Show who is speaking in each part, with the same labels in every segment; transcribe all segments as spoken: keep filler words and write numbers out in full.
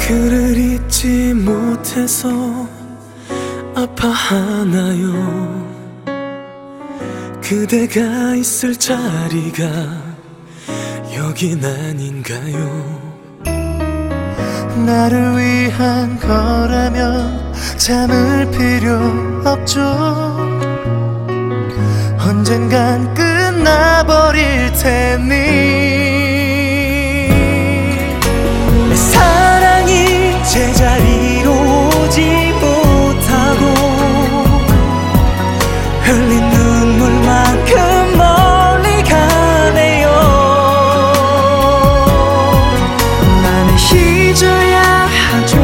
Speaker 1: 그를 잊지 못해서 아파하나요? 그대가 있을 자리가 여긴 아닌가요?
Speaker 2: 나를 위한 거라면 참을 필요 없죠. 언젠간 끝나버릴 테니
Speaker 1: 내 사랑이 제자리로 오지 못하고 흘린 눈물만큼 멀리 가네요.
Speaker 3: 나는 잊어야 하죠.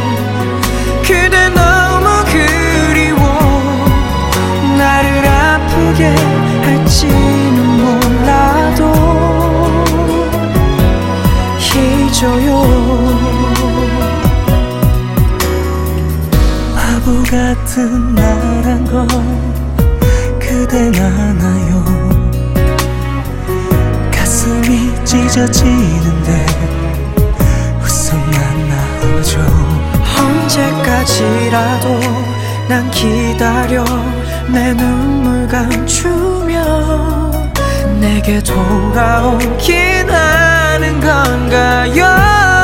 Speaker 3: 그대 너무 그리워. 나를 아프게 할지는 몰라도 잊어요.
Speaker 1: 바보 같은 나란 걸 그댄 아나요? 가슴이 찢어지는데 웃음만 나오죠.
Speaker 3: 언제까지라도 난 기다려 내 눈물 감추며 내게 돌아오긴 하는 건가요?